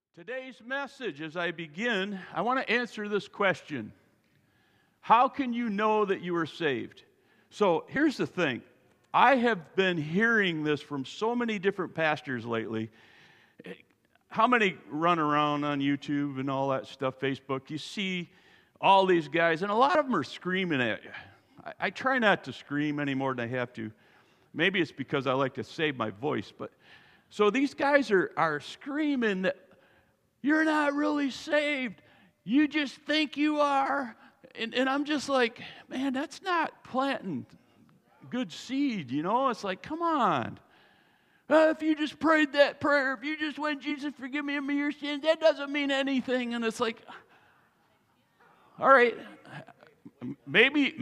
Today's message, as I begin, I want to answer this question. How can you know that you are saved? So here's the thing. I have been hearing this from so many different pastors lately. How many run around on YouTube and all that stuff, Facebook? You see all these guys, and a lot of them are screaming at you. I try not to scream any more than I have to. Maybe it's because I like to save my voice. But so these guys are screaming that you're not really saved. You just think you are. And I'm just like, man, that's not planting good seed, you know? It's like, come on. If you just prayed that prayer, if you just went, Jesus, forgive me of your sins, that doesn't mean anything. And it's like, all right, maybe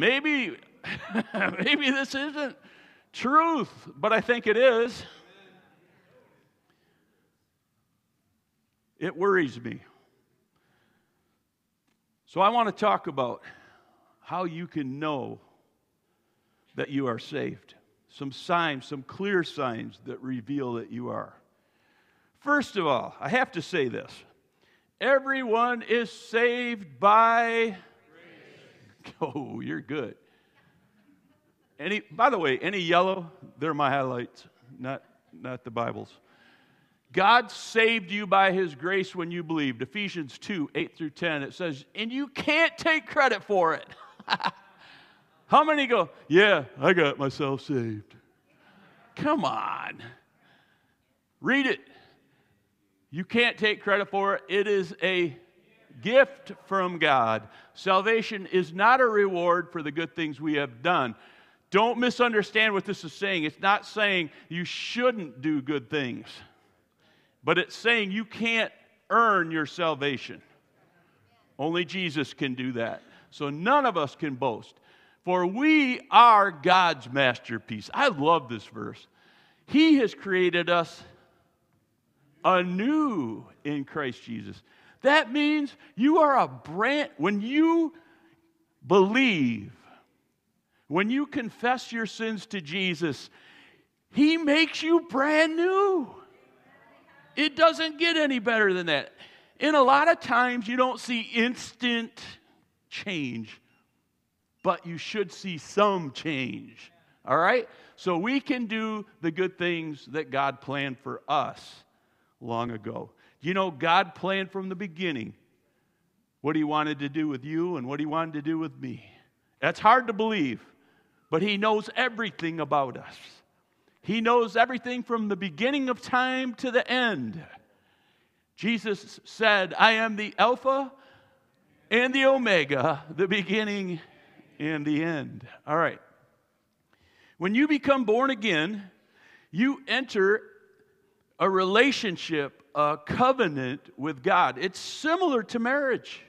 this isn't truth, but I think it is. It worries me. So I want to talk about how you can know that you are saved. Some signs, some clear signs that reveal that you are. First of all, I have to say this. Everyone is saved by grace. Oh, you're good. By the way, any yellow, they're my highlights, not the Bible's. God saved you by His grace when you believed. Ephesians 2, 8 through 10, it says, and you can't take credit for it. How many go, yeah, I got myself saved? Come on. Read it. You can't take credit for it. It is a gift from God. Salvation is not a reward for the good things we have done. Don't misunderstand what this is saying. It's not saying you shouldn't do good things. But it's saying you can't earn your salvation. Only Jesus can do that. So none of us can boast. For we are God's masterpiece. I love this verse. He has created us anew in Christ Jesus. That means you are when you believe, when you confess your sins to Jesus, He makes you brand new. It doesn't get any better than that. And a lot of times you don't see instant change, but you should see some change. All right? So we can do the good things that God planned for us long ago. You know, God planned from the beginning what He wanted to do with you and what He wanted to do with me. That's hard to believe, but He knows everything about us. He knows everything from the beginning of time to the end. Jesus said, I am the Alpha and the Omega, the beginning and the end. All right. When you become born again, you enter a relationship, a covenant with God. It's similar to marriage.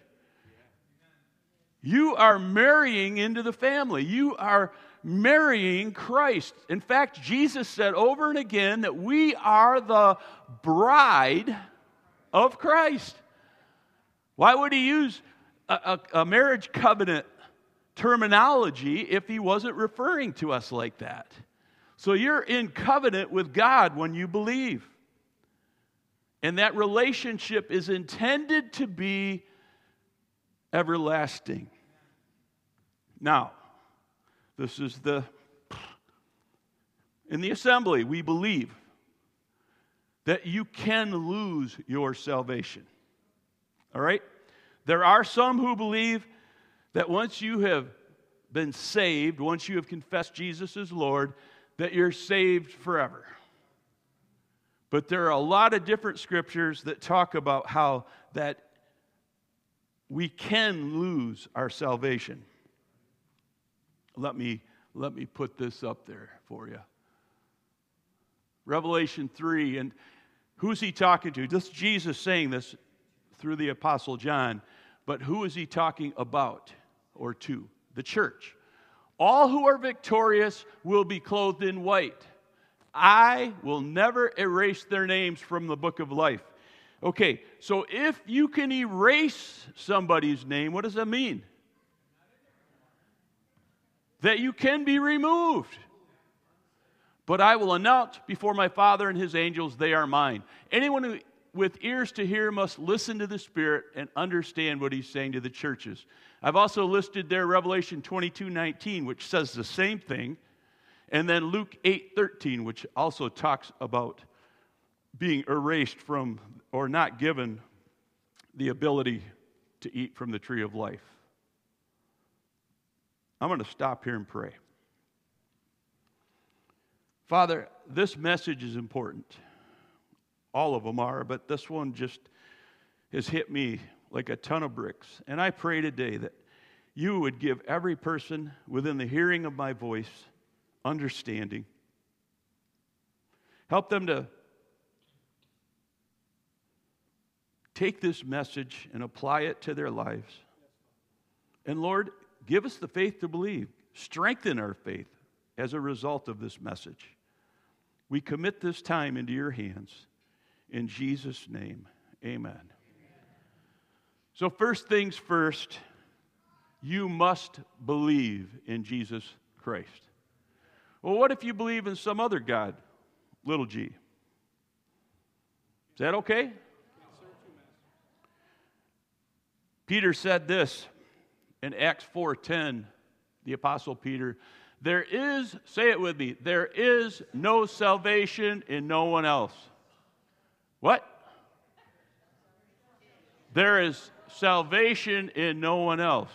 You are marrying into the family. You are marrying Christ. In fact, Jesus said over and again that we are the bride of Christ. Why would He use a marriage covenant terminology if He wasn't referring to us like that? So you're in covenant with God when you believe. And that relationship is intended to be everlasting. Now, this is in the assembly, we believe that you can lose your salvation. All right? There are some who believe that once you have been saved, once you have confessed Jesus as Lord, that you're saved forever. But there are a lot of different scriptures that talk about how that we can lose our salvation. Let me put this up there for you. Revelation 3, and who's He talking to? This is Jesus saying this through the Apostle John, but who is He talking about or to? The church. All who are victorious will be clothed in white. I will never erase their names from the book of life. Okay, so if you can erase somebody's name, what does that mean? That you can be removed. But I will announce before my Father and His angels, they are mine. Anyone who with ears to hear must listen to the Spirit and understand what he's saying to the churches. I've also listed there Revelation 22:19, which says the same thing, and then Luke 8:13, which also talks about being erased from or not given the ability to eat from the tree of life. I'm going to stop here and pray. Father, this message is important. All of them are, but this one just has hit me like a ton of bricks. And I pray today that you would give every person within the hearing of my voice understanding. Help them to take this message and apply it to their lives. And Lord, give us the faith to believe. Strengthen our faith as a result of this message. We commit this time into your hands. In Jesus' name, amen. So first things first, you must believe in Jesus Christ. Well, what if you believe in some other God, little g? Is that okay? Peter said this in Acts 4:10, the Apostle Peter, there is, say it with me, there is no salvation in no one else. What? There is salvation in no one else.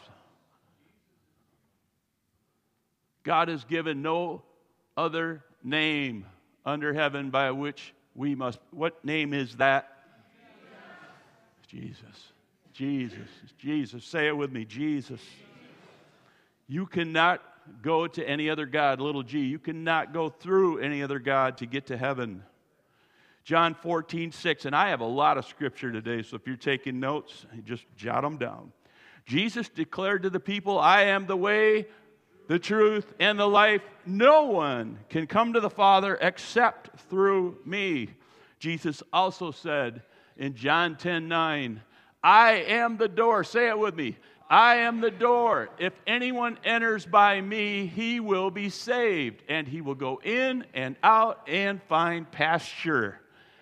God has given no other name under heaven by which we must. What name is that? Jesus. Jesus. Jesus. Say it with me. Jesus. You cannot go to any other God, little g. You cannot go through any other God to get to heaven. John 14:6, and I have a lot of scripture today, so if you're taking notes, just jot them down. Jesus declared to the people, I am the way, the truth, and the life. No one can come to the Father except through me. Jesus also said in John 10:9, I am the door. Say it with me. I am the door. If anyone enters by me, he will be saved, and he will go in and out and find pasture.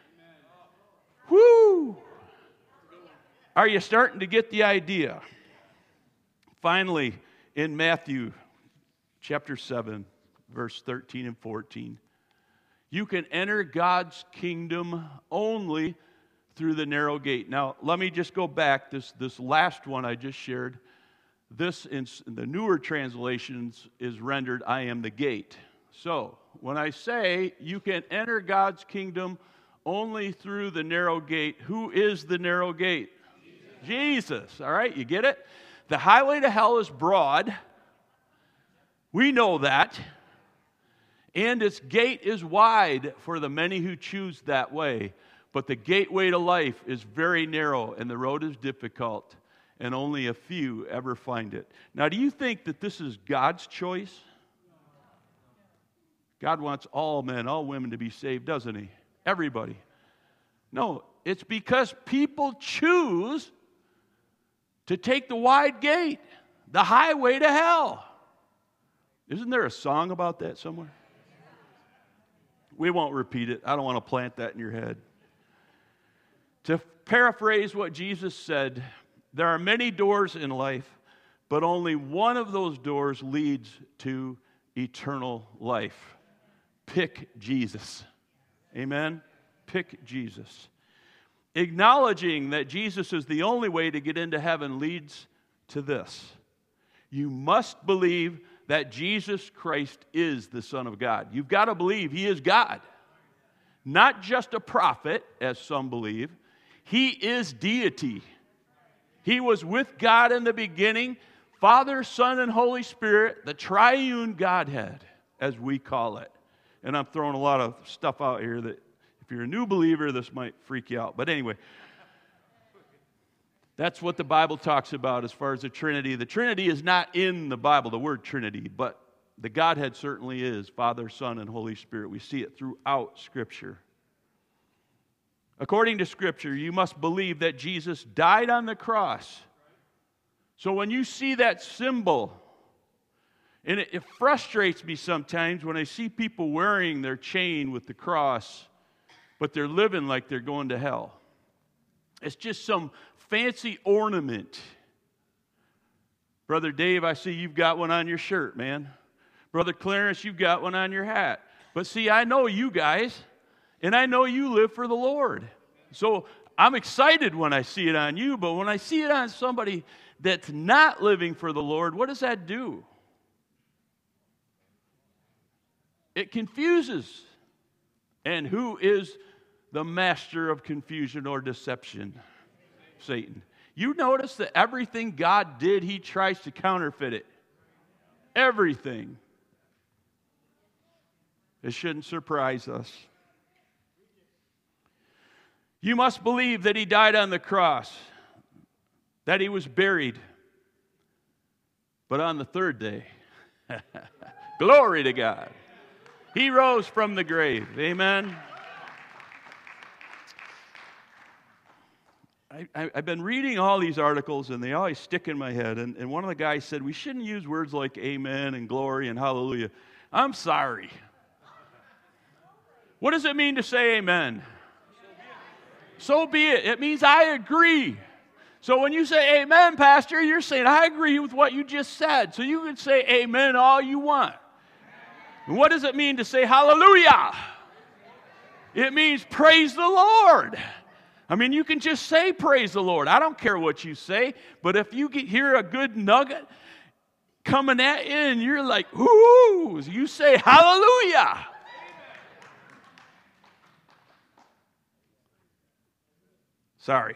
Woo! Are you starting to get the idea? Finally, in Matthew chapter 7, verse 13 and 14, you can enter God's kingdom only through the narrow gate. Now, let me just go back. This last one I just shared, this in the newer translations is rendered, I am the gate. So, when I say you can enter God's kingdom only through the narrow gate, who is the narrow gate? Jesus. All right, you get it? The highway to hell is broad. We know that. And its gate is wide for the many who choose that way. But the gateway to life is very narrow, and the road is difficult, and only a few ever find it. Now, do you think that this is God's choice? God wants all men, all women to be saved, doesn't he? Everybody. No, it's because people choose to take the wide gate, the highway to hell. Isn't there a song about that somewhere? We won't repeat it. I don't want to plant that in your head. To paraphrase what Jesus said, there are many doors in life, but only one of those doors leads to eternal life. Pick Jesus. Amen? Pick Jesus. Acknowledging that Jesus is the only way to get into heaven leads to this. You must believe that Jesus Christ is the Son of God. You've got to believe He is God. Not just a prophet, as some believe. He is deity. He was with God in the beginning, Father, Son, and Holy Spirit, the triune Godhead, as we call it. And I'm throwing a lot of stuff out here that if you're a new believer, this might freak you out. But anyway, that's what the Bible talks about as far as the Trinity. The Trinity is not in the Bible, the word Trinity, but the Godhead certainly is Father, Son, and Holy Spirit. We see it throughout Scripture. According to Scripture, you must believe that Jesus died on the cross. So when you see that symbol, and it frustrates me sometimes when I see people wearing their chain with the cross, but they're living like they're going to hell. It's just some fancy ornament. Brother Dave, I see you've got one on your shirt, man. Brother Clarence, you've got one on your hat. But see, I know you guys, and I know you live for the Lord. So I'm excited when I see it on you, but when I see it on somebody that's not living for the Lord, what does that do? It confuses. And who is the master of confusion or deception? Satan. You notice that everything God did, he tries to counterfeit it. Everything. It shouldn't surprise us. You must believe that he died on the cross, that he was buried, but on the third day, glory to God, he rose from the grave. Amen. I've been reading all these articles, and they always stick in my head. And one of the guys said, we shouldn't use words like amen and glory and hallelujah. I'm sorry. What does it mean to say amen? So be it. It means I agree. So when you say amen, Pastor, you're saying I agree with what you just said. So you can say amen all you want. And what does it mean to say hallelujah? It means praise the Lord. I mean, you can just say praise the Lord. I don't care what you say, but if you hear a good nugget coming at you and you're like, ooh, you say hallelujah. Sorry.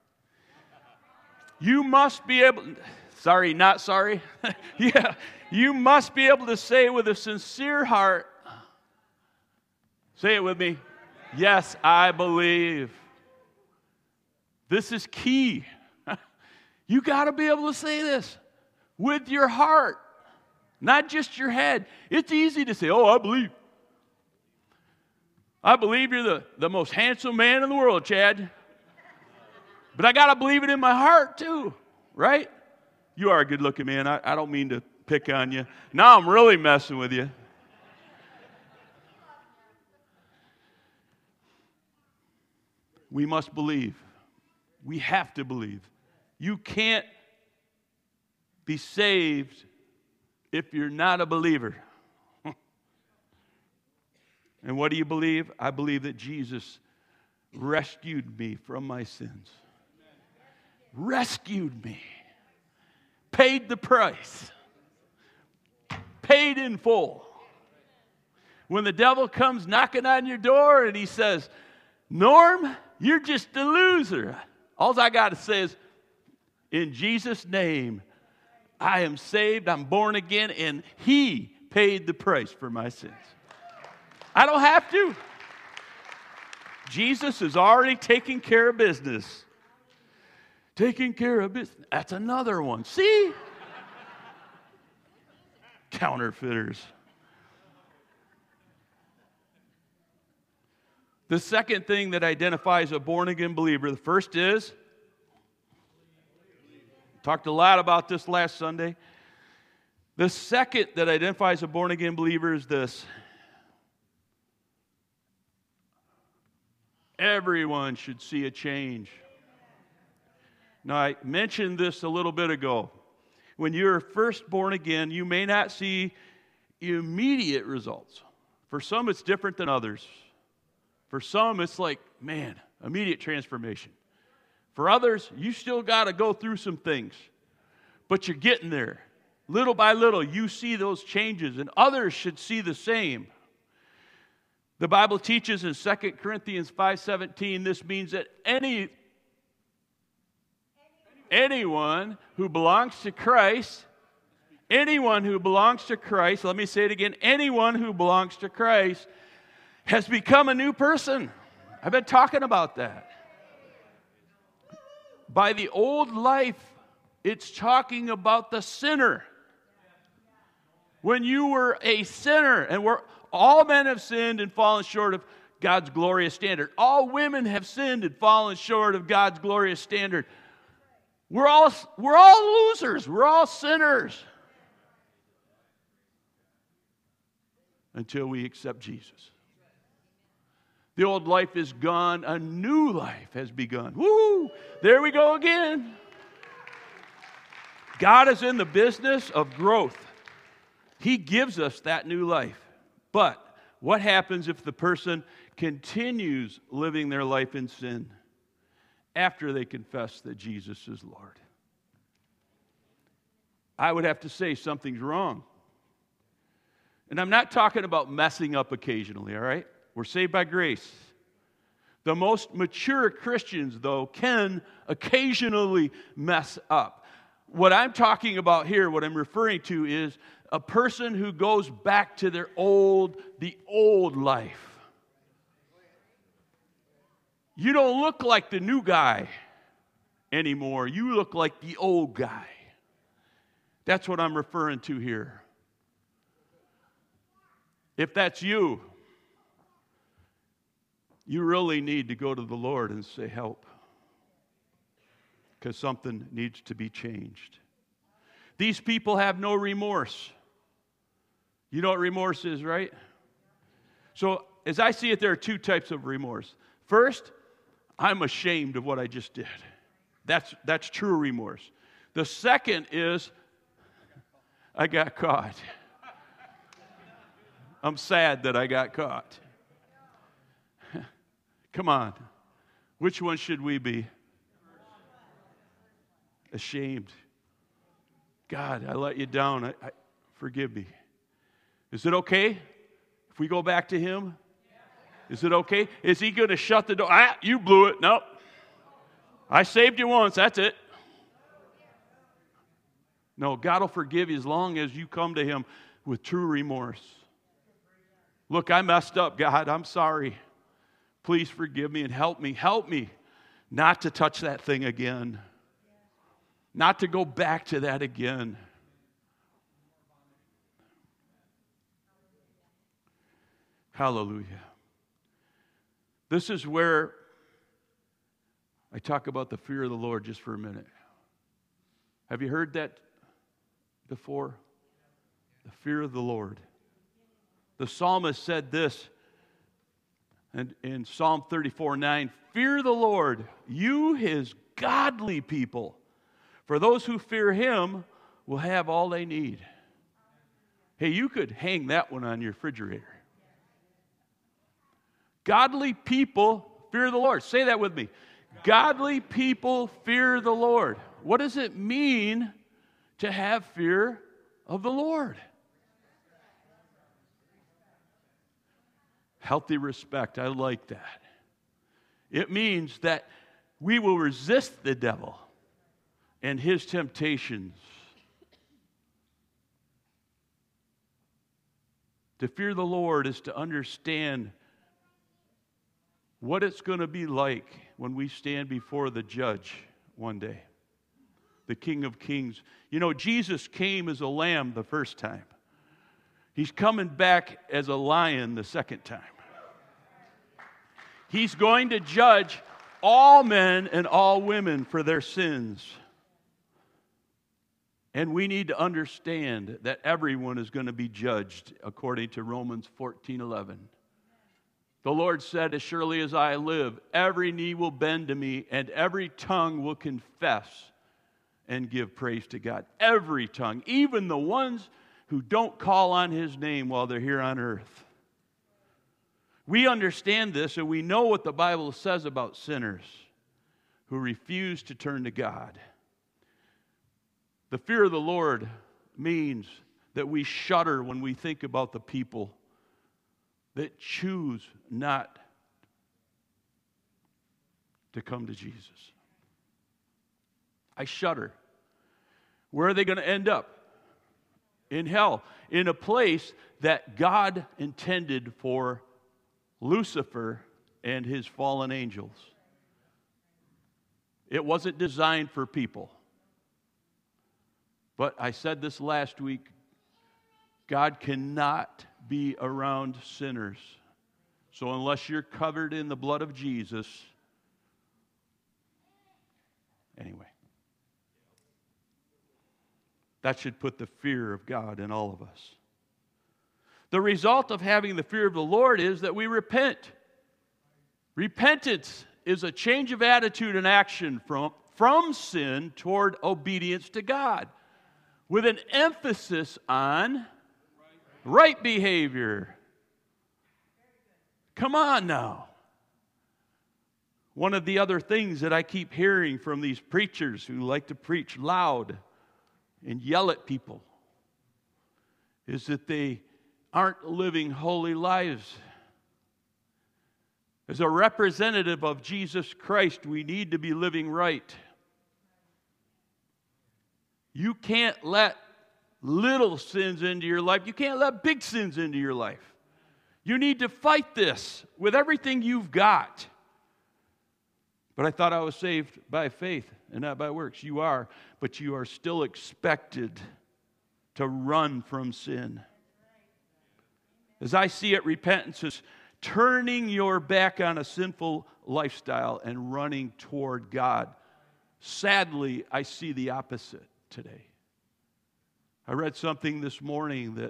You must be able, sorry, not sorry. Yeah, you must be able to say with a sincere heart, say it with me, yes, I believe. This is key. You got to be able to say this with your heart, not just your head. It's easy to say, oh, I believe. I believe you're the most handsome man in the world, Chad. But I got to believe it in my heart too, right? You are a good-looking man. I don't mean to pick on you. Now I'm really messing with you. We must believe. We have to believe. You can't be saved if you're not a believer. And what do you believe? I believe that Jesus rescued me from my sins. Rescued me. Paid the price. Paid in full. When the devil comes knocking on your door and he says, Norm, you're just a loser. All I got to say is, in Jesus' name, I am saved, I'm born again, and he paid the price for my sins. I don't have to. Jesus is already taking care of business. Taking care of business. That's another one. See? Counterfeiters. The second thing that identifies a born-again believer, the first is, talked a lot about this last Sunday. The second that identifies a born-again believer is this. Everyone should see a change. Now, I mentioned this a little bit ago. When you're first born again, you may not see immediate results. For some, it's different than others. For some, it's like, man, immediate transformation. For others, you still got to go through some things. But you're getting there. Little by little, you see those changes, and others should see the same. The Bible teaches in 2 Corinthians 5:17, this means that anyone who belongs to Christ, let me say it again, anyone who belongs to Christ has become a new person. I've been talking about that. By the old life, it's talking about the sinner. When you were a sinner, and all men have sinned and fallen short of God's glorious standard. All women have sinned and fallen short of God's glorious standard. We're all losers. We're all sinners. Until we accept Jesus. The old life is gone. A new life has begun. Woo! There we go again. God is in the business of growth. He gives us that new life. But what happens if the person continues living their life in sin after they confess that Jesus is Lord? I would have to say something's wrong. And I'm not talking about messing up occasionally, all right? We're saved by grace. The most mature Christians, though, can occasionally mess up. What I'm talking about here, what I'm referring to, is a person who goes back to the old life. You don't look like the new guy anymore. You look like the old guy. That's what I'm referring to here. If that's you, you really need to go to the Lord and say, help. Because something needs to be changed. These people have no remorse. You know what remorse is, right? So, as I see it, there are two types of remorse. First, I'm ashamed of what I just did. That's true remorse. The second is, I got caught. I'm sad that I got caught. Come on. Which one should we be? Ashamed. God, I let you down. Forgive me. Is it okay if we go back to Him? Is it okay? Is He going to shut the door? You blew it. Nope. I saved you once. That's it. No, God will forgive you as long as you come to Him with true remorse. Look, I messed up, God. I'm sorry. Please forgive me and help me. Help me not to touch that thing again. Not to go back to that again. Hallelujah. This is where I talk about the fear of the Lord just for a minute. Have you heard that before? The fear of the Lord. The psalmist said this in Psalm 34:9, fear the Lord, you His godly people. For those who fear Him will have all they need. Hey, you could hang that one on your refrigerator. Godly people fear the Lord. Say that with me. Godly people fear the Lord. What does it mean to have fear of the Lord? Healthy respect. I like that. It means that we will resist the devil and his temptations. To fear the Lord is to understand what it's going to be like when we stand before the judge one day, the King of Kings. You know, Jesus came as a lamb the first time. He's coming back as a lion the second time. He's going to judge all men and all women for their sins. And we need to understand that everyone is going to be judged according to Romans 14:11. The Lord said, as surely as I live, every knee will bend to me and every tongue will confess and give praise to God. Every tongue, even the ones who don't call on His name while they're here on earth. We understand this and we know what the Bible says about sinners who refuse to turn to God. The fear of the Lord means that we shudder when we think about the people that choose not to come to Jesus. I shudder. Where are they going to end up? In hell, in a place that God intended for Lucifer and his fallen angels. It wasn't designed for people. But I said this last week, God cannot be around sinners. So unless you're covered in the blood of Jesus, anyway, that should put the fear of God in all of us. The result of having the fear of the Lord is that we repent. Repentance is a change of attitude and action from sin toward obedience to God, with an emphasis on right behavior. Come on now. One of the other things that I keep hearing from these preachers who like to preach loud and yell at people is that they aren't living holy lives. As a representative of Jesus Christ, we need to be living right. You can't let little sins into your life. You can't let big sins into your life. You need to fight this with everything you've got. But I thought I was saved by faith and not by works. You are, but you are still expected to run from sin. As I see it, repentance is turning your back on a sinful lifestyle and running toward God. Sadly, I see the opposite today. I read something this morning that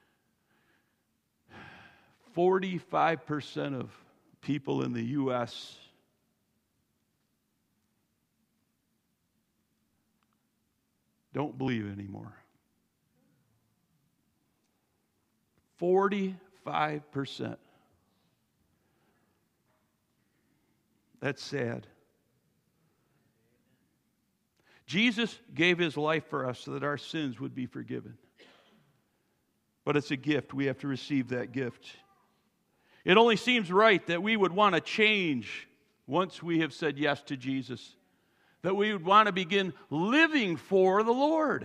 45% of people in the U.S. don't believe anymore. 45%. That's sad. Jesus gave his life for us so that our sins would be forgiven. But it's a gift. We have to receive that gift. It only seems right that we would want to change once we have said yes to Jesus. That we would want to begin living for the Lord.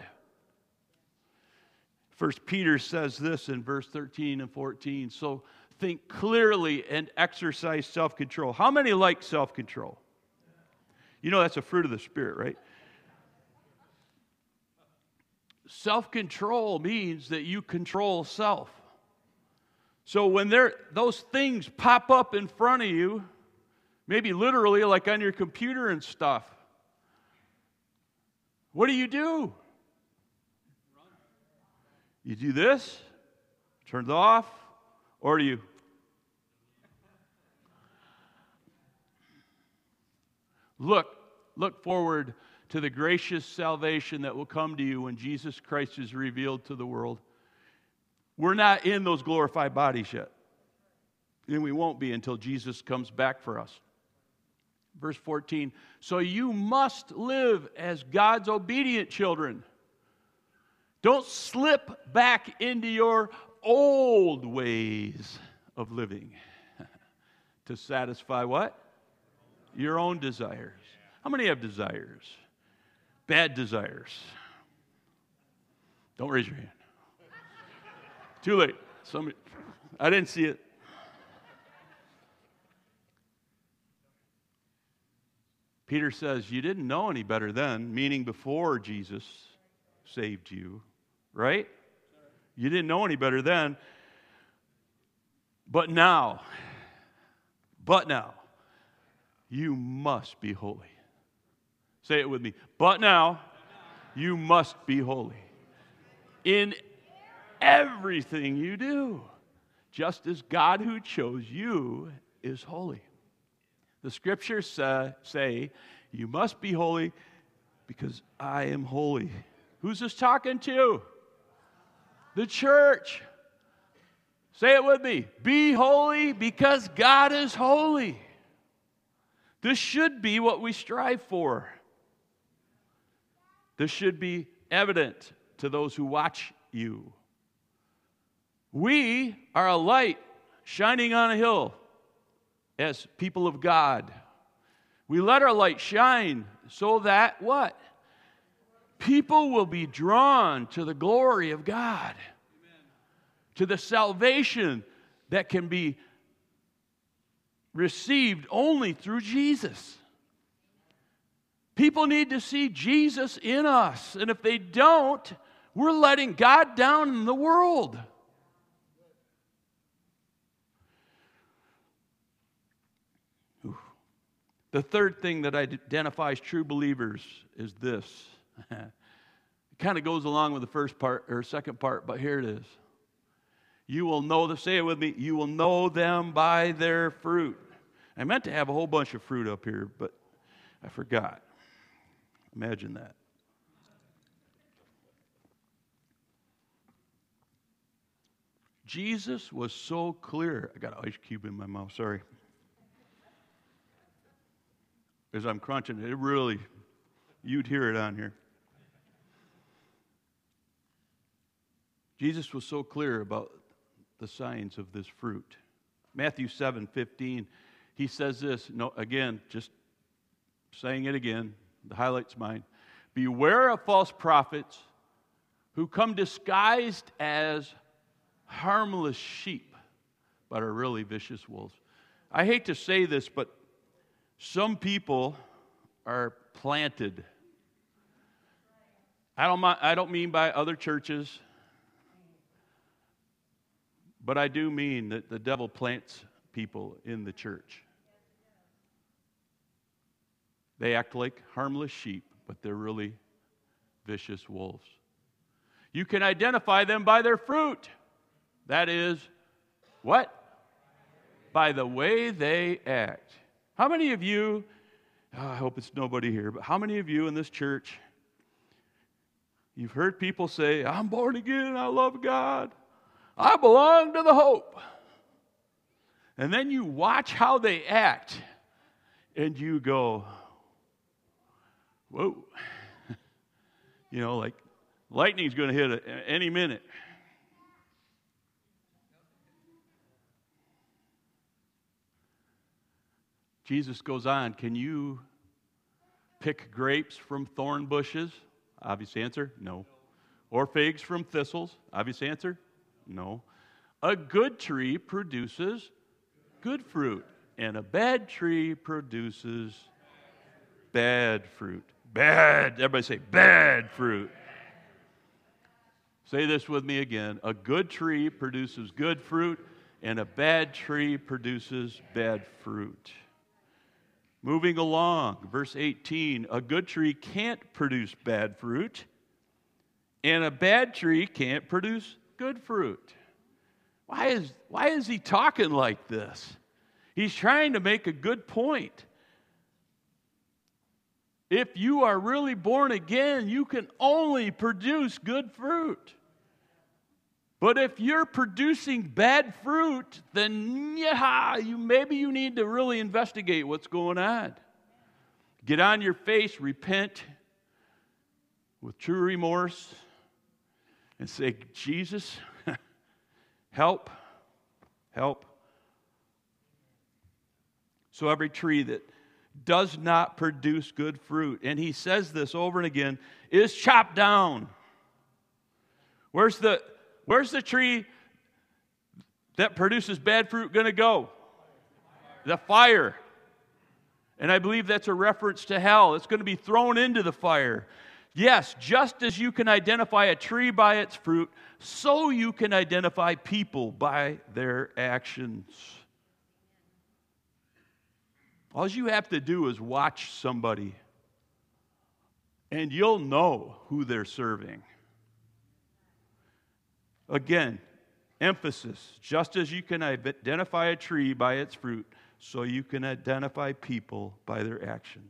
1 Peter says this in verse 13 and 14. So think clearly and exercise self-control. How many like self-control? You know that's a fruit of the Spirit, right? Self-control means that you control self. So when those things pop up in front of you, maybe literally like on your computer and stuff, what do? You do this, turn it off, or do you? Look forward to the gracious salvation that will come to you when Jesus Christ is revealed to the world. We're not in those glorified bodies yet. And we won't be until Jesus comes back for us. Verse 14, so you must live as God's obedient children. Don't slip back into your old ways of living to satisfy what? Your own desires. How many have desires? Bad desires. Don't raise your hand. Too late. I didn't see it. Peter says, you didn't know any better then, meaning before Jesus saved you, right? You didn't know any better then. But now, you must be holy. Say it with me. But now, you must be holy in everything you do, just as God who chose you is holy. The scriptures say, you must be holy because I am holy. Who's this talking to? The church. Say it with me. Be holy because God is holy. This should be what we strive for. This should be evident to those who watch you. We are a light shining on a hill as people of God. We let our light shine so that what? People will be drawn to the glory of God. Amen. To the salvation that can be received only through Jesus. People need to see Jesus in us. And if they don't, we're letting God down in the world. The third thing that identifies true believers is this. It kind of goes along with the first part or second part, but here it is. You will know them, say it with me, you will know them by their fruit. I meant to have a whole bunch of fruit up here, but I forgot. Imagine that. Jesus was so clear. I got an ice cube in my mouth, sorry. As I'm crunching it, really, you'd hear it on here. Jesus was so clear about the signs of this fruit. Matthew 7:15, he says this, again, just saying it again, the highlight's mine. Beware of false prophets who come disguised as harmless sheep, but are really vicious wolves. I hate to say this, but some people are planted. I don't mean by other churches, but I do mean that the devil plants people in the church. They act like harmless sheep, but they're really vicious wolves. You can identify them by their fruit. That is, what? By the way they act. How many of you, I hope it's nobody here, but how many of you in this church, you've heard people say, I'm born again, I love God, I belong to the hope. And then you watch how they act, and you go, whoa. Like lightning's going to hit any minute. Jesus goes on, can you pick grapes from thorn bushes? Obvious answer, no. Or figs from thistles? Obvious answer, no. A good tree produces good fruit, and a bad tree produces bad fruit. Bad. Everybody say bad fruit. Say this with me again. A good tree produces good fruit, and a bad tree produces bad fruit. Moving along, verse 18, a good tree can't produce bad fruit, and a bad tree can't produce good fruit. Why is he talking like this? He's trying to make a good point. If you are really born again, you can only produce good fruit. But if you're producing bad fruit, then maybe you need to really investigate what's going on. Get on your face, repent with true remorse, and say, Jesus, help. So every tree that does not produce good fruit, and he says this over and again, is chopped down. Where's the tree that produces bad fruit going to go? The fire. And I believe that's a reference to hell. It's going to be thrown into the fire. Yes, just as you can identify a tree by its fruit, so you can identify people by their actions. All you have to do is watch somebody, and you'll know who they're serving. Again, emphasis, just as you can identify a tree by its fruit, so you can identify people by their actions.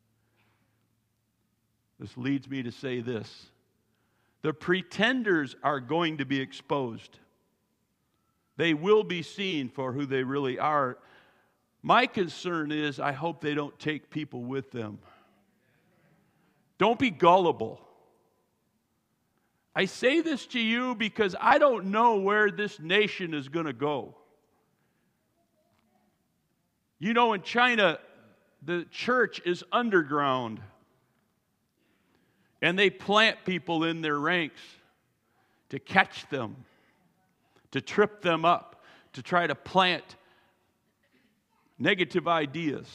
This leads me to say this. The pretenders are going to be exposed. They will be seen for who they really are. My concern is I hope they don't take people with them. Don't be gullible. I say this to you because I don't know where this nation is going to go. In China, the church is underground. And they plant people in their ranks to catch them, to trip them up, to try to plant negative ideas.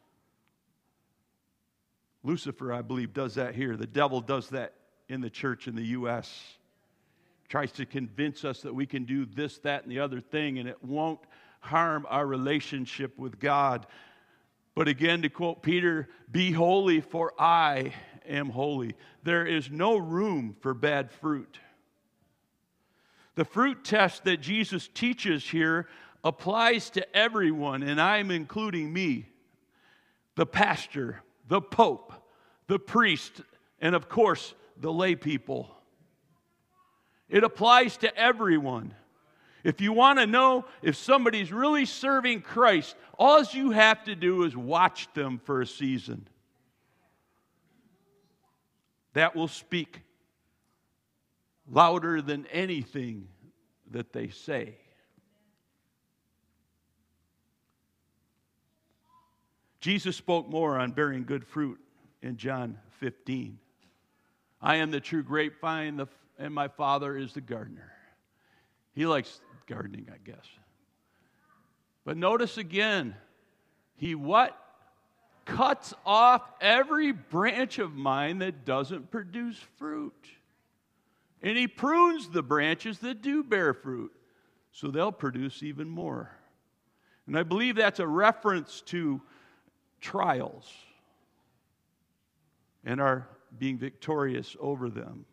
Lucifer, I believe, does that here. The devil does that in the church in the U.S. Tries to convince us that we can do this, that, and the other thing, and it won't harm our relationship with God. But again, to quote Peter, be holy, for I am holy. There is no room for bad fruit. The fruit test that Jesus teaches here applies to everyone, and I'm including me, the pastor, the pope, the priest, and of course, the lay people. It applies to everyone. If you want to know if somebody's really serving Christ, all you have to do is watch them for a season. That will speak louder than anything that they say. Jesus spoke more on bearing good fruit in John 15. I am the true grapevine, and my Father is the gardener. He likes gardening, I guess. But notice again, he what? Cuts off every branch of mine that doesn't produce fruit. And he prunes the branches that do bear fruit, so they'll produce even more. And I believe that's a reference to trials and our being victorious over them.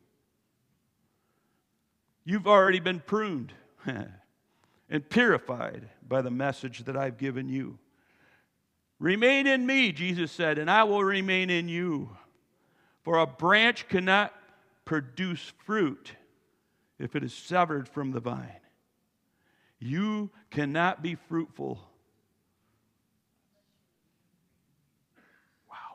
You've already been pruned and purified by the message that I've given you. Remain in me, Jesus said, and I will remain in you. For a branch cannot produce fruit if it is severed from the vine. You cannot be fruitful. Wow.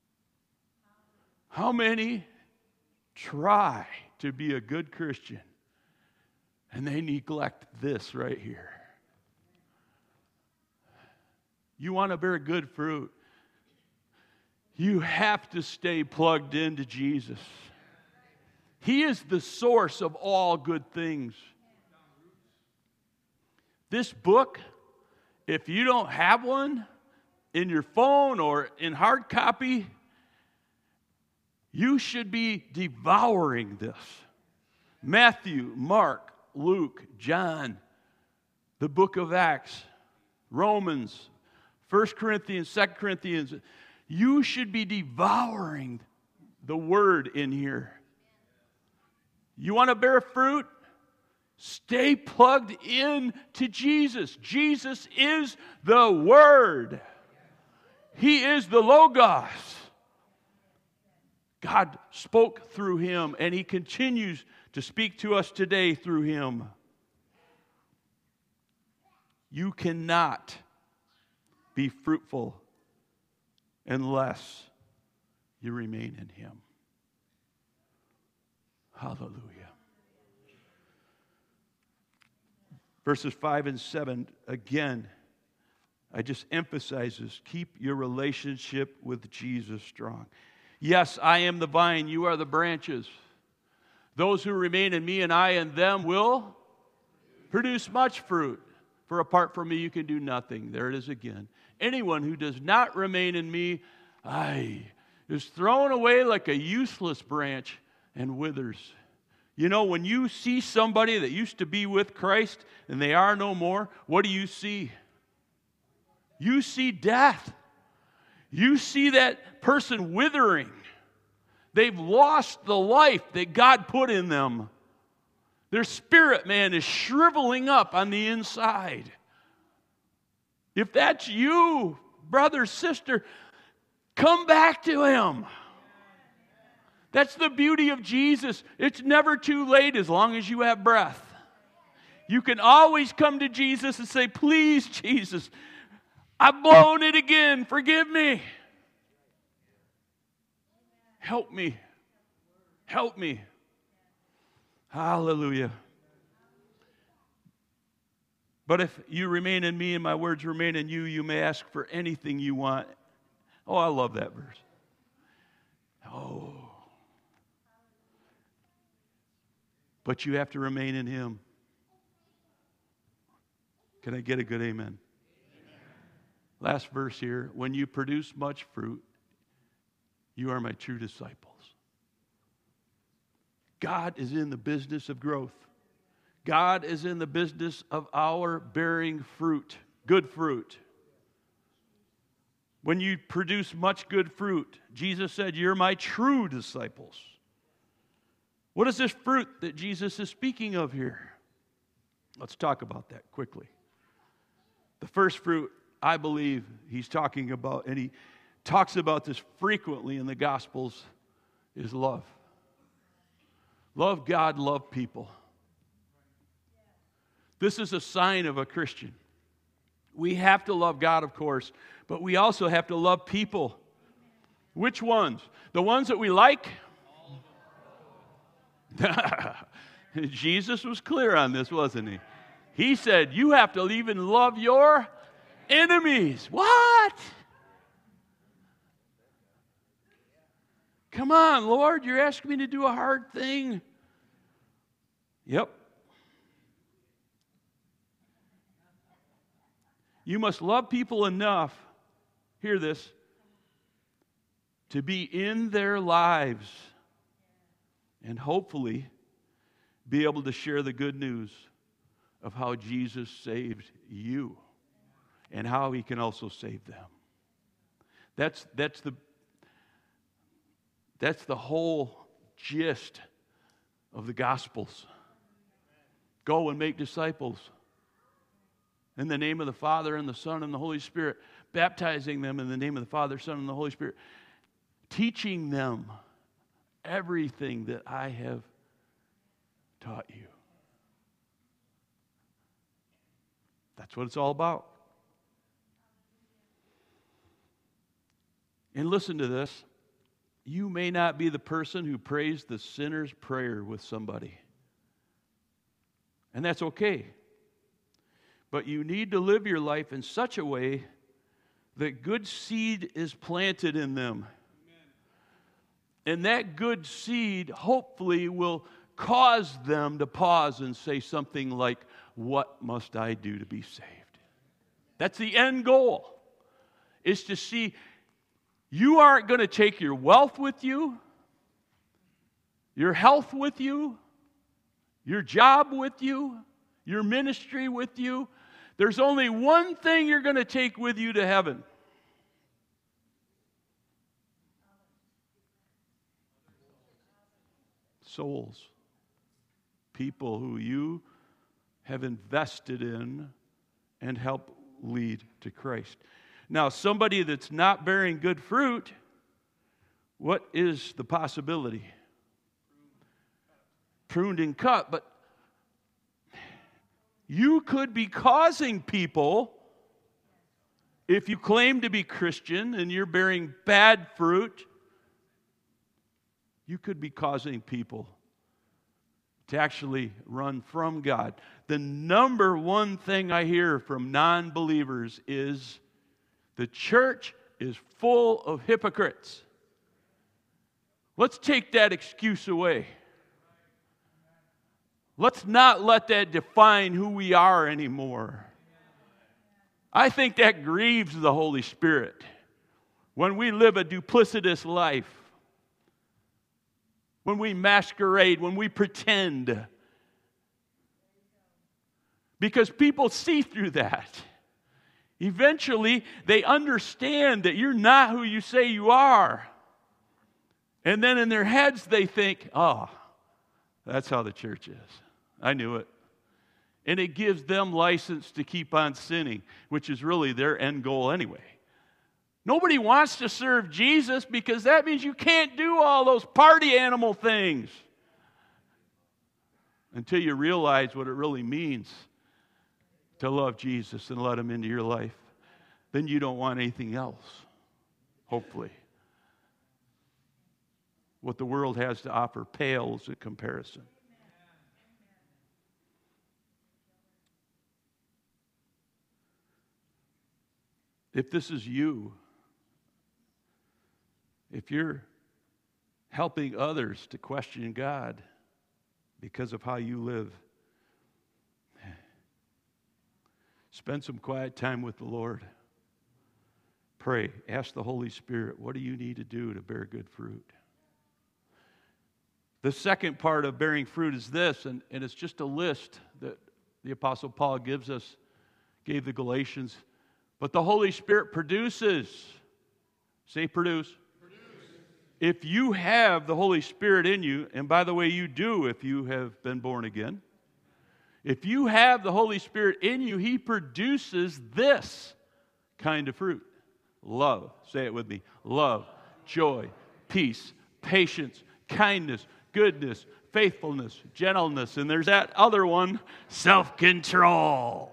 How many try to be a good Christian and they neglect this right here? You want to bear good fruit, you have to stay plugged into Jesus. He is the source of all good things. This book, if you don't have one in your phone or in hard copy, you should be devouring this. Matthew, Mark, Luke, John, the book of Acts, Romans, 1 Corinthians, 2 Corinthians. You should be devouring the word in here. You want to bear fruit? Stay plugged in to Jesus. Jesus is the Word. He is the Logos. God spoke through him, and he continues to speak to us today through him. You cannot be fruitful unless you remain in him. Hallelujah. Verses 5 and 7, again, I just emphasize this. Keep your relationship with Jesus strong. Yes, I am the vine, you are the branches. Those who remain in me and I in them will produce much fruit. For apart from me, you can do nothing. There it is again. Anyone who does not remain in me, is thrown away like a useless branch and withers. You know, when you see somebody that used to be with Christ and they are no more, what do you see? You see death. You see that person withering. They've lost the life that God put in them. Their spirit man is shriveling up on the inside. If that's you, brother, sister, come back to him. That's the beauty of Jesus. It's never too late as long as you have breath. You can always come to Jesus and say, please, Jesus, I've blown it again. Forgive me. Help me. Help me. Hallelujah. But if you remain in me and my words remain in you, you may ask for anything you want. Oh, I love that verse. Oh. But you have to remain in him. Can I get a good amen? Amen? Last verse here. When you produce much fruit, you are my true disciples. God is in the business of growth. God is in the business of our bearing fruit, good fruit. When you produce much good fruit, Jesus said, you're my true disciples. What is this fruit that Jesus is speaking of here? Let's talk about that quickly. The first fruit, I believe he's talking about, and he talks about this frequently in the Gospels, is love. Love God, love people. This is a sign of a Christian. We have to love God, of course, but we also have to love people. Which ones? The ones that we like? Jesus was clear on this, wasn't he? He said, you have to even love your enemies. What? Come on, Lord, you're asking me to do a hard thing. Yep. You must love people enough, hear this, to be in their lives and hopefully be able to share the good news of how Jesus saved you and how he can also save them. That's the whole gist of the Gospels. Go and make disciples in the name of the Father and the Son and the Holy Spirit, baptizing them in the name of the Father, Son, and the Holy Spirit, teaching them everything that I have taught you. That's what it's all about. And listen to this. You may not be the person who prays the sinner's prayer with somebody. And that's okay. But you need to live your life in such a way that good seed is planted in them. And that good seed hopefully will cause them to pause and say something like, what must I do to be saved? That's the end goal, is to see you aren't going to take your wealth with you, your health with you, your job with you, your ministry with you. There's only one thing you're going to take with you to heaven. Souls. People who you have invested in and help lead to Christ. Now, somebody that's not bearing good fruit, what is the possibility? Pruned and cut, but you could be causing people, if you claim to be Christian and you're bearing bad fruit, you could be causing people to actually run from God. The number one thing I hear from non-believers is the church is full of hypocrites. Let's take that excuse away. Let's not let that define who we are anymore. I think that grieves the Holy Spirit when we live a duplicitous life, when we masquerade, when we pretend. Because people see through that. Eventually, they understand that you're not who you say you are. And then in their heads, they think, oh, that's how the church is. I knew it. And it gives them license to keep on sinning, which is really their end goal anyway. Nobody wants to serve Jesus because that means you can't do all those party animal things until you realize what it really means to love Jesus and let him into your life. Then you don't want anything else, hopefully. What the world has to offer pales in comparison. If this is you, if you're helping others to question God because of how you live, spend some quiet time with the Lord. Pray. Ask the Holy Spirit, what do you need to do to bear good fruit? The second part of bearing fruit is this, and it's just a list that the Apostle Paul gave the Galatians. But the Holy Spirit produces. Say produce. If you have the Holy Spirit in you, and by the way, you do if you have been born again, If you have the Holy Spirit in you, He produces this kind of fruit. Love. Say it with me. Love, joy, peace, patience, kindness, goodness, faithfulness, gentleness, and there's that other one, self-control.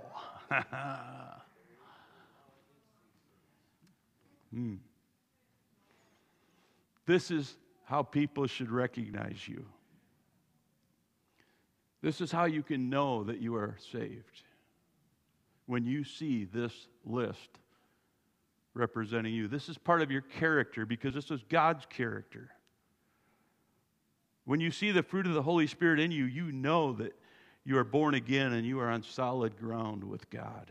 This is how people should recognize you. This is how you can know that you are saved. When you see this list representing you. This is part of your character because this is God's character. When you see the fruit of the Holy Spirit in you, you know that you are born again and you are on solid ground with God.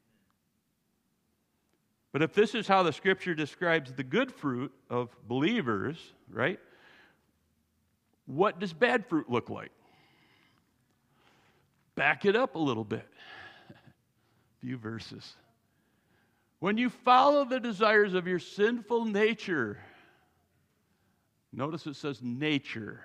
But if this is how the Scripture describes the good fruit of believers, right? What does bad fruit look like? Back it up a little bit. A few verses. When you follow the desires of your sinful nature, notice it says nature,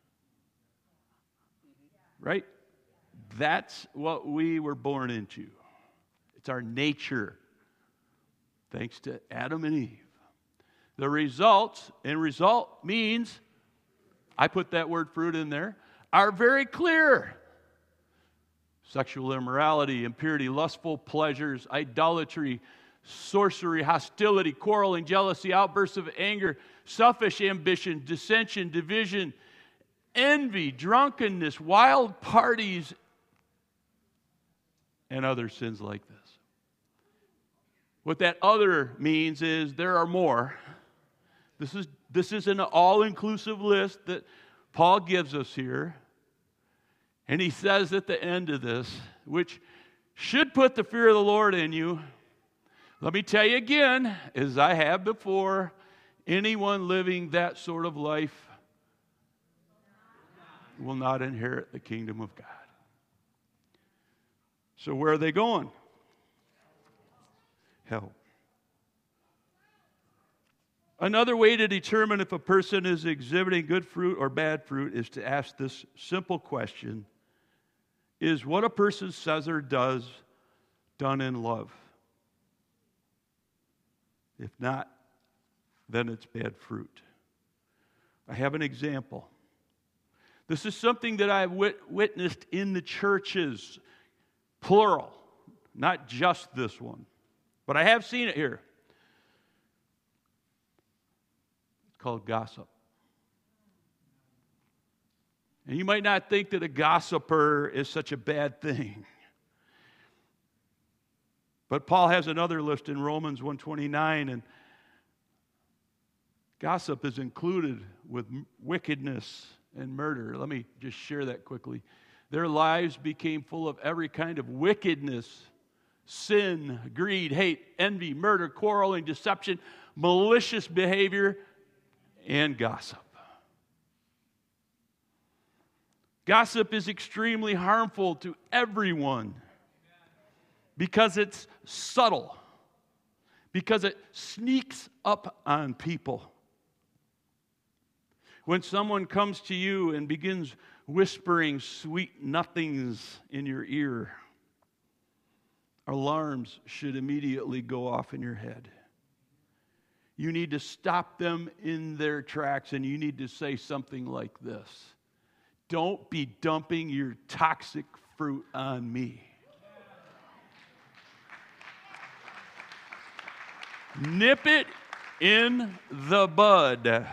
right? That's what we were born into. It's our nature, thanks to Adam and Eve. The results, and result means, I put that word fruit in there, are very clear. Sexual immorality, impurity, lustful pleasures, idolatry, sorcery, hostility, quarreling, jealousy, outbursts of anger, selfish ambition, dissension, division, envy, drunkenness, wild parties, and other sins like this. What that other means is there are more. This is an all-inclusive list that Paul gives us here. And he says at the end of this, which should put the fear of the Lord in you. Let me tell you again, as I have before, anyone living that sort of life will not inherit the kingdom of God. So where are they going? Hell. Another way to determine if a person is exhibiting good fruit or bad fruit is to ask this simple question: is what a person says or does done in love? If not, then it's bad fruit. I have an example. This is something that I've witnessed in the churches, plural, not just this one. But I have seen it here. It's called gossip. And you might not think that a gossiper is such a bad thing. But Paul has another list in Romans 1:29, and gossip is included with wickedness and murder. Let me just share that quickly. Their lives became full of every kind of wickedness, sin, greed, hate, envy, murder, quarreling, deception, malicious behavior, and gossip. Gossip is extremely harmful to everyone because it's subtle, because it sneaks up on people. When someone comes to you and begins whispering sweet nothings in your ear, alarms should immediately go off in your head. You need to stop them in their tracks, and you need to say something like this: don't be dumping your toxic fruit on me. Nip it in the bud.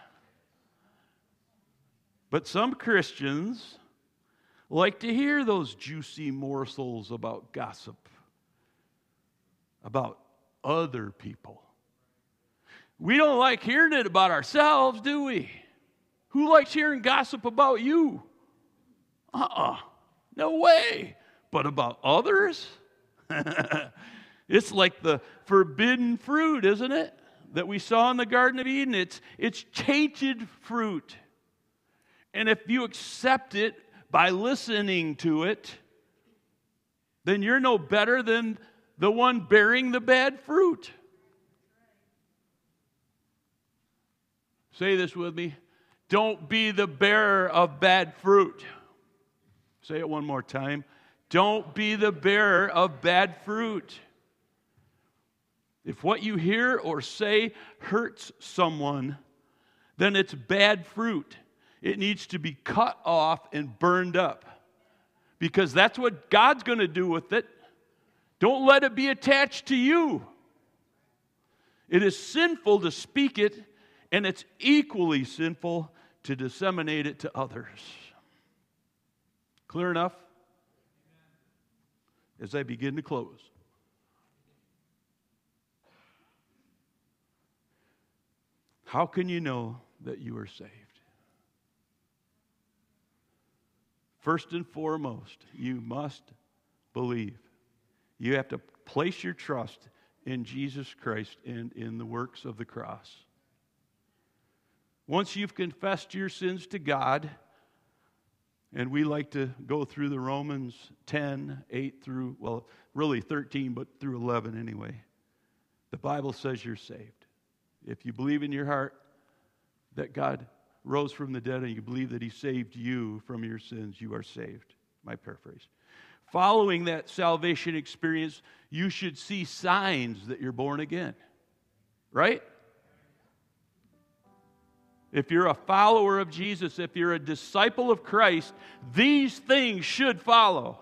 But some Christians like to hear those juicy morsels about gossip, about other people. We don't like hearing it about ourselves, do we? Who likes hearing gossip about you? No way. But about others? It's like the forbidden fruit, isn't it? That we saw in the Garden of Eden. It's tainted fruit. And if you accept it by listening to it, then you're no better than the one bearing the bad fruit. Say this with me. Don't be the bearer of bad fruit. Say it one more time. Don't be the bearer of bad fruit. If what you hear or say hurts someone, then it's bad fruit. It needs to be cut off and burned up, because that's what God's going to do with it. Don't let it be attached to you. It is sinful to speak it, and it's equally sinful to disseminate it to others. Clear enough? As I begin to close. How can you know that you are saved? First and foremost, you must believe. You have to place your trust in Jesus Christ and in the works of the cross. Once you've confessed your sins to God, and we like to go through the Romans 10, 8 through, well, really 13, but through 11 anyway. The Bible says you're saved. If you believe in your heart that God rose from the dead and you believe that He saved you from your sins, you are saved. My paraphrase. Following that salvation experience, you should see signs that you're born again. Right? If you're a follower of Jesus, if you're a disciple of Christ, these things should follow.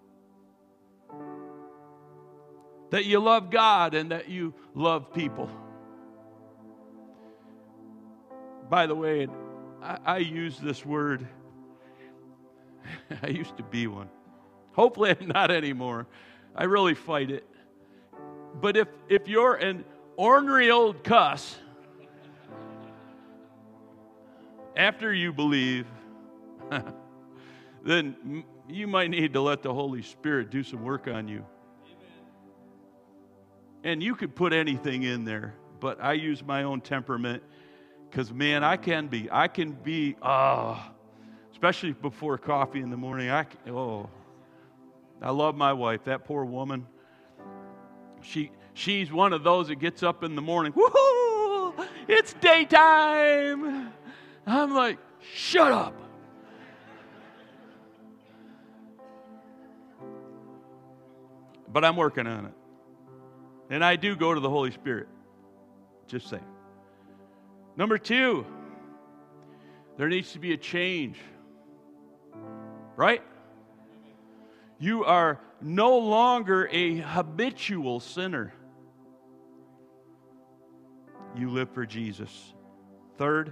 That you love God and that you love people. By the way, I use this word. I used to be one. Hopefully I'm not anymore. I really fight it. But if you're an ornery old cuss, after you believe, then you might need to let the Holy Spirit do some work on you. And you could put anything in there, but I use my own temperament because, man, I can be, especially before coffee in the morning. I love my wife, that poor woman. She's one of those that gets up in the morning, woohoo, it's daytime. I'm like, shut up. But I'm working on it. And I do go to the Holy Spirit. Just saying. Number 2, there needs to be a change. Right? You are no longer a habitual sinner. You live for Jesus. Third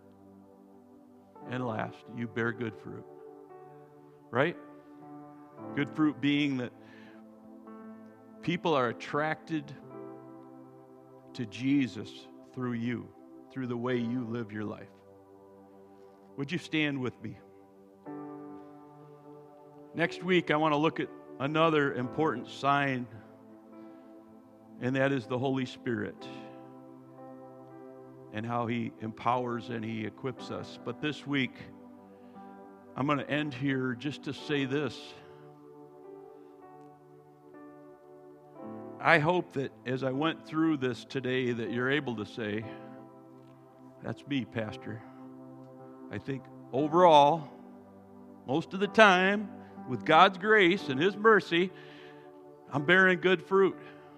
and last, you bear good fruit. Right? Good fruit being that people are attracted to Jesus through you, through the way you live your life. Would you stand with me? Next week, I want to look at another important sign, and that is the Holy Spirit and how He empowers and He equips us. But this week, I'm going to end here just to say this. I hope that as I went through this today that you're able to say, that's me, Pastor. I think overall, most of the time, with God's grace and His mercy, I'm bearing good fruit.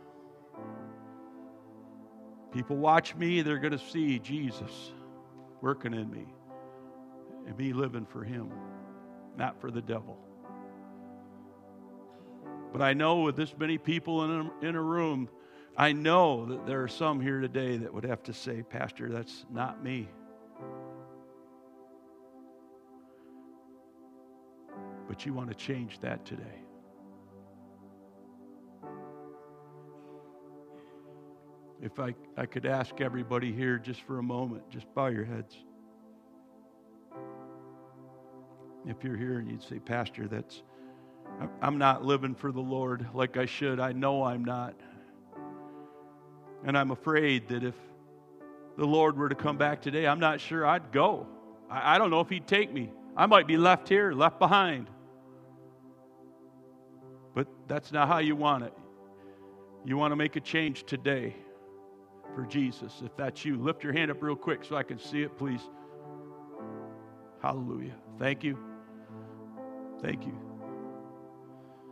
People watch me, they're going to see Jesus working in me and me living for Him, not for the devil. But I know with this many people in a room, I know that there are some here today that would have to say, Pastor, that's not me. But you want to change that today. If I could ask everybody here just for a moment, just bow your heads. If you're here and you'd say, Pastor, I'm not living for the Lord like I should. I know I'm not. And I'm afraid that if the Lord were to come back today, I'm not sure I'd go. I don't know if He'd take me. I might be left here, left behind. But that's not how you want it. You want to make a change today for Jesus. If that's you, lift your hand up real quick so I can see it, please. Hallelujah. Thank you. Thank you.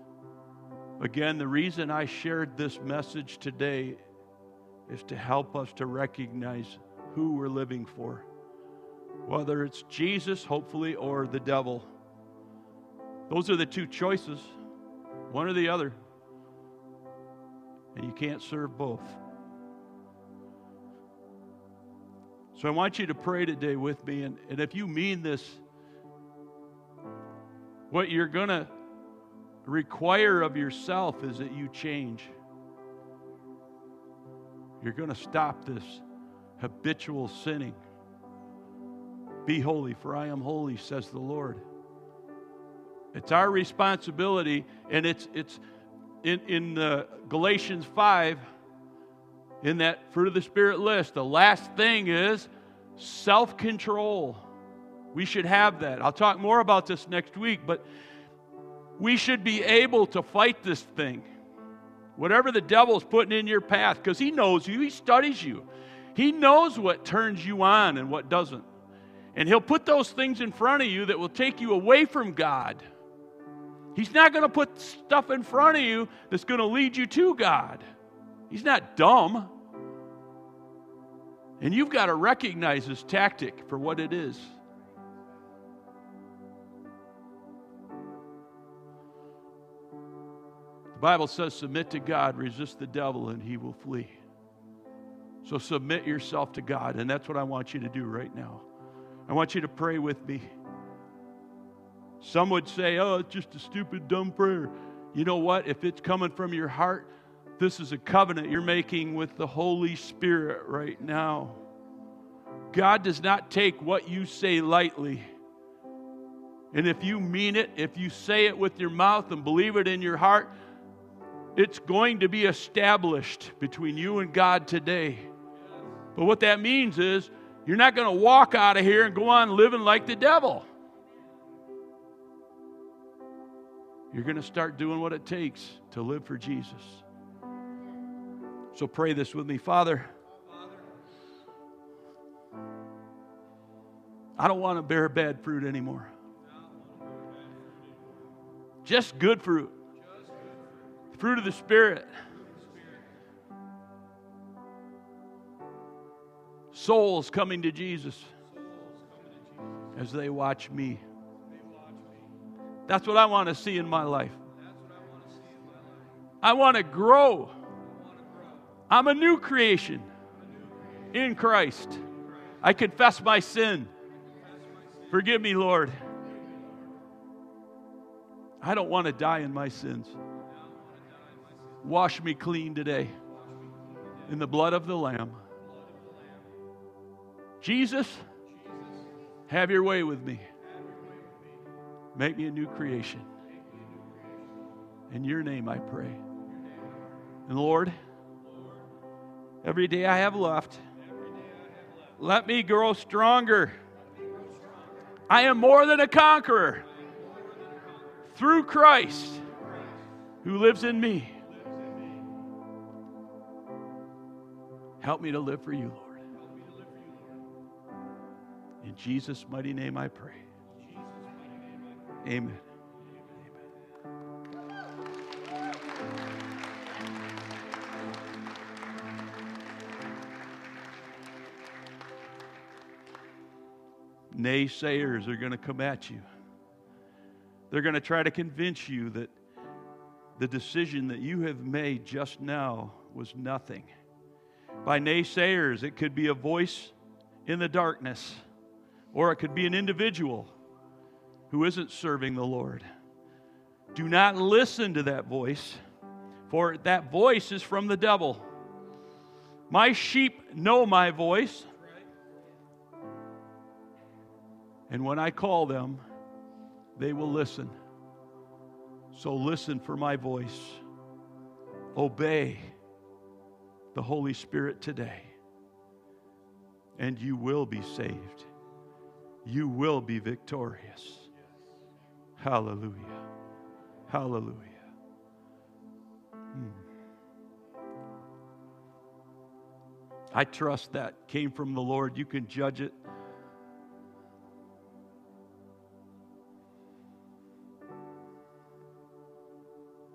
Again, the reason I shared this message today is to help us to recognize who we're living for. Whether it's Jesus, hopefully, or the devil. Those are the two choices, one or the other. And you can't serve both. So I want you to pray today with me. And if you mean this, what you're going to require of yourself is that you change. You're going to stop this habitual sinning. Be holy, for I am holy, says the Lord. It's our responsibility, and it's in Galatians 5, in that fruit of the Spirit list, the last thing is self-control. We should have that. I'll talk more about this next week, but we should be able to fight this thing. Whatever the devil's putting in your path, because he knows you, he studies you. He knows what turns you on and what doesn't. And he'll put those things in front of you that will take you away from God. He's not going to put stuff in front of you that's going to lead you to God. He's not dumb. And you've got to recognize this tactic for what it is. The Bible says, submit to God, resist the devil, and he will flee. So submit yourself to God, and that's what I want you to do right now. I want you to pray with me. Some would say, oh, it's just a stupid, dumb prayer. You know what? If it's coming from your heart, this is a covenant you're making with the Holy Spirit right now. God does not take what you say lightly. And if you mean it, if you say it with your mouth and believe it in your heart, it's going to be established between you and God today. But what that means is you're not going to walk out of here and go on living like the devil. You're going to start doing what it takes to live for Jesus. So pray this with me. Father, I don't want to bear bad fruit anymore. Just good fruit. Fruit of the Spirit. Souls coming to Jesus as they watch me. That's what I want to see in my life. I want to grow. I'm a new creation in Christ. I confess my sin. Forgive me, Lord. I don't want to die in my sins. Wash me clean today in the blood of the Lamb. Jesus, have your way with me. Make me a new creation. In your name I pray. And Lord, every day I have left, let me grow stronger. I am more than a conqueror through Christ who lives in me. Help me to live for you, Lord. In Jesus' mighty name I pray. Amen. Naysayers are going to come at you. They're going to try to convince you that the decision that you have made just now was nothing. By naysayers, it could be a voice in the darkness, or it could be an individual who isn't serving the Lord. Do not listen to that voice, for that voice is from the devil. My sheep know my voice, and when I call them, they will listen. So listen for my voice. Obey the Holy Spirit today, and you will be saved. You will be victorious. Hallelujah. Hallelujah. I trust that came from the Lord. You can judge it.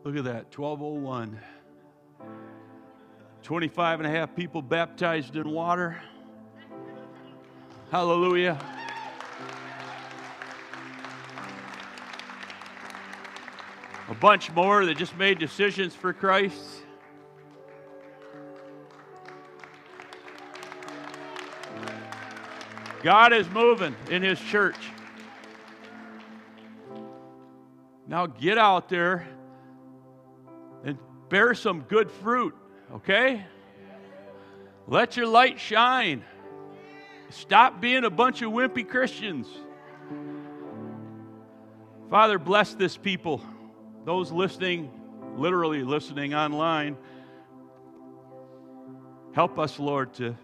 Look at that, 12:01. 25 and a half people baptized in water. Hallelujah. A bunch more that just made decisions for Christ. God is moving in His church. Now get out there and bear some good fruit, okay? Let your light shine. Stop being a bunch of wimpy Christians. Father, bless this people. Those listening, literally listening online. Help us, Lord, to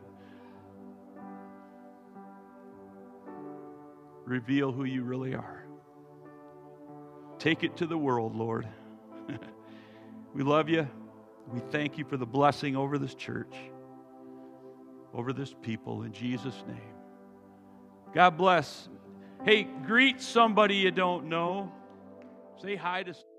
reveal who you really are. Take it to the world, Lord. We love you. We thank you for the blessing over this church, over this people, in Jesus' name. God bless. Hey, greet somebody you don't know. Say hi to